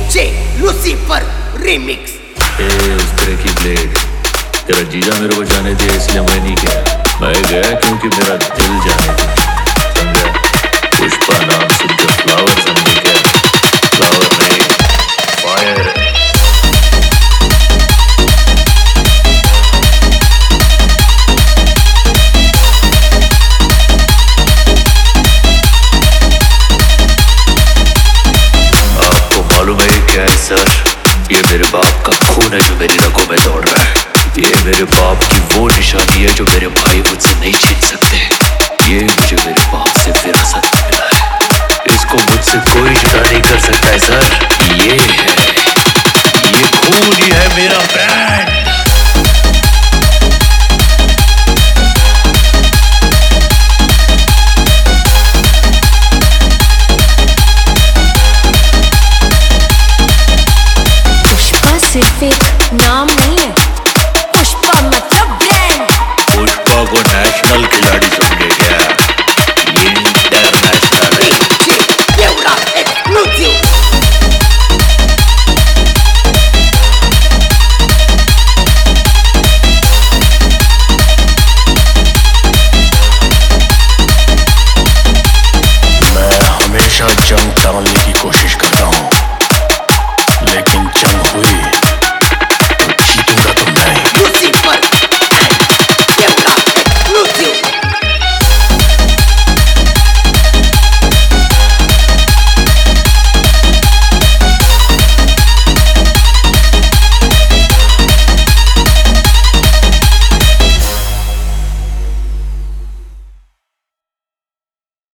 DJ Lucifer remix. उस तरह की ब्लेड तेरा जीजा मेरे को जाने दे, इसलिए मैं नहीं गया। मैं गया क्योंकि मेरा दिल जाने दे। समझा? पुष्पा नाम सुन के फ्लावर समझे क्या? फ्लावर नहीं, फायर है। मालूम है क्या है सर? ये मेरे बाप का खून है जो मेरी रगों में दौड़ रहा है। ये मेरे बाप की वो निशानी है जो मेरे भाई मुझसे नहीं छीन सकते। ये मुझे मेरे बाप से विरासत में मिला है। इसको मुझसे कोई जुदा नहीं कर सकता है सर। ये खून ही है मेरा बैंड।